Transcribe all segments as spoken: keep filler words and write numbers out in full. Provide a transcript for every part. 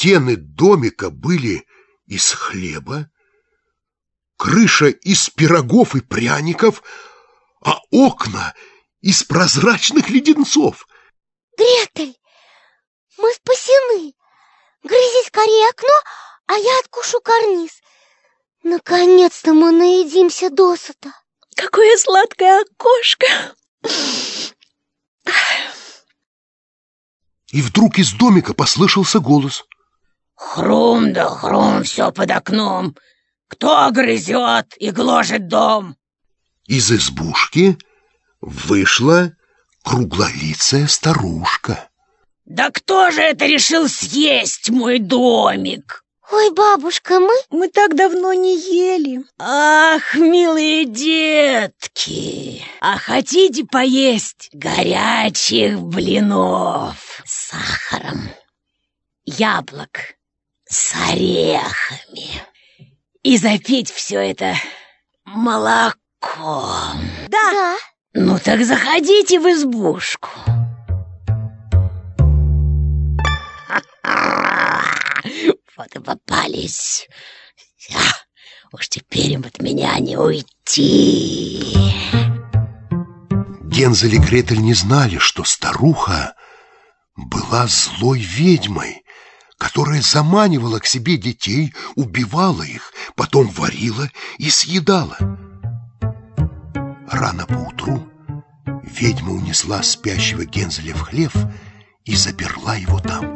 Стены домика были из хлеба, крыша из пирогов и пряников, а окна из прозрачных леденцов. Гретель, мы спасены. Грызи скорее окно, а я откушу карниз. Наконец-то мы наедимся досыта. Какое сладкое окошко! И вдруг из домика послышался голос. Хрум да хрум все под окном. Кто грызет и гложет дом? Из избушки вышла круглолицая старушка. Да кто же это решил съесть мой домик? Ой, бабушка, мы... Мы так давно не ели. Ах, милые детки, а хотите поесть горячих блинов с сахаром, яблок с орехами и запить все это молоком? Да. да. Ну так заходите в избушку. Вот и попались. А, уж теперь им от меня не уйти. Гензель и Гретель не знали, что старуха была злой ведьмой, которая заманивала к себе детей, убивала их, потом варила и съедала. Рано поутру ведьма унесла спящего Гензеля в хлев и заперла его там.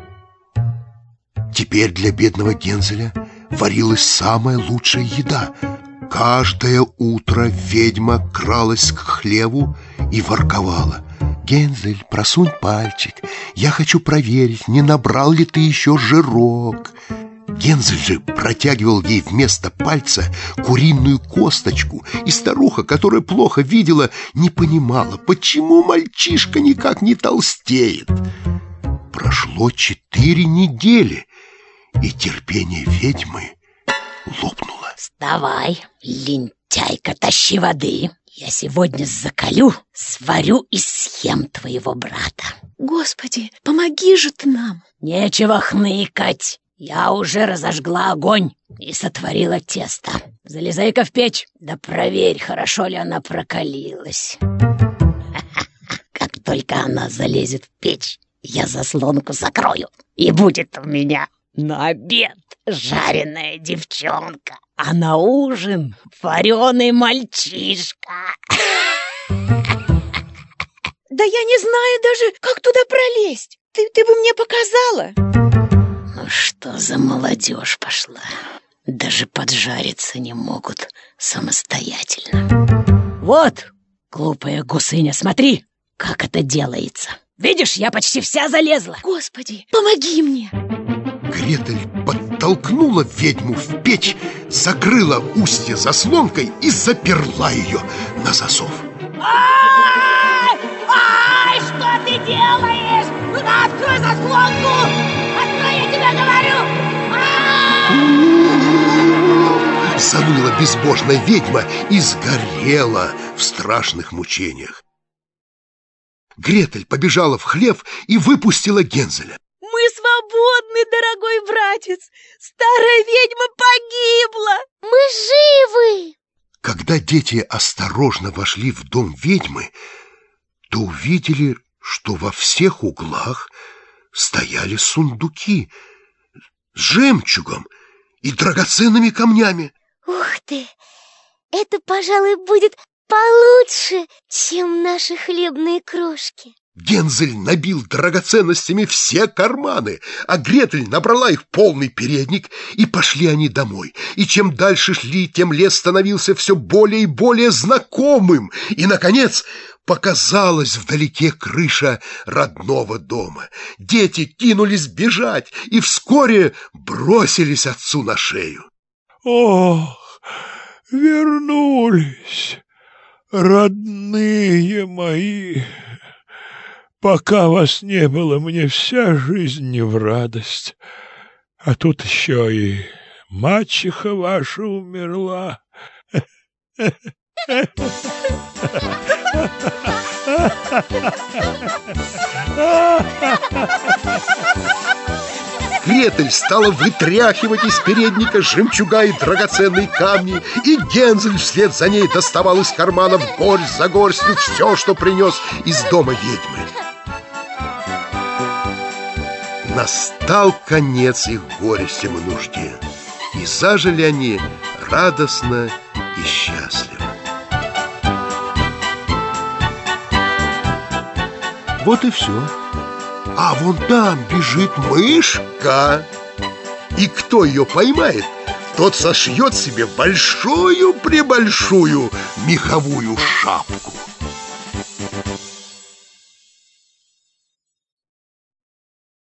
Теперь для бедного Гензеля варилась самая лучшая еда. Каждое утро ведьма кралась к хлеву и ворковала. «Гензель, просунь пальчик, я хочу проверить, не набрал ли ты еще жирок». Гензель же протягивал ей вместо пальца куриную косточку, и старуха, которая плохо видела, не понимала, почему мальчишка никак не толстеет. Прошло четыре недели, и терпение ведьмы лопнуло. Вставай, лентяйка, тащи воды. Я сегодня закалю, сварю и съем твоего брата. Господи, помоги же ты нам. Нечего хныкать. Я уже разожгла огонь и сотворила тесто. Залезай-ка в печь, да проверь, хорошо ли она прокалилась. Как только она залезет в печь, я заслонку закрою, и будет у меня на обед жареная девчонка, а на ужин вареный мальчишка. Да я не знаю даже, как туда пролезть. Ты, ты бы мне показала. Ну что за молодежь пошла? Даже поджариться не могут самостоятельно. Вот, глупая гусыня, смотри, как это делается. Видишь, я почти вся залезла. Господи, помоги мне. Гретель подтолкнула ведьму в печь, закрыла устье заслонкой и заперла ее на засов. Ай! Ай! Что ты делаешь? Ну да, открой заслонку! Открой, я тебе говорю! Заныла безбожная ведьма и сгорела в страшных мучениях. Гретель побежала в хлев и выпустила Гензеля. Мы свободны, дорогой братец! Старая ведьма погибла! Мы живы! Когда дети осторожно вошли в дом ведьмы, то увидели, что во всех углах стояли сундуки с жемчугом и драгоценными камнями. Ух ты! Это, пожалуй, будет получше, чем наши хлебные крошки. Гензель набил драгоценностями все карманы, а Гретель набрала их в полный передник, и пошли они домой. И чем дальше шли, тем лес становился все более и более знакомым, и, наконец, показалась вдалеке крыша родного дома. Дети кинулись бежать и вскоре бросились отцу на шею. Ох, вернулись, родные мои! Пока вас не было, мне вся жизнь не в радость. А тут еще и мачеха ваша умерла. Гретель Гретель стала вытряхивать из передника жемчуга и драгоценные камни, и Гензель вслед за ней доставал из карманов горсть за горстью все, что принес из дома ведьмы. Настал конец их горестям и нужде, и зажили они радостно и счастливо. Вот и все. А вон там бежит мышка. И кто ее поймает, тот сошьет себе большую-пребольшую меховую шапку.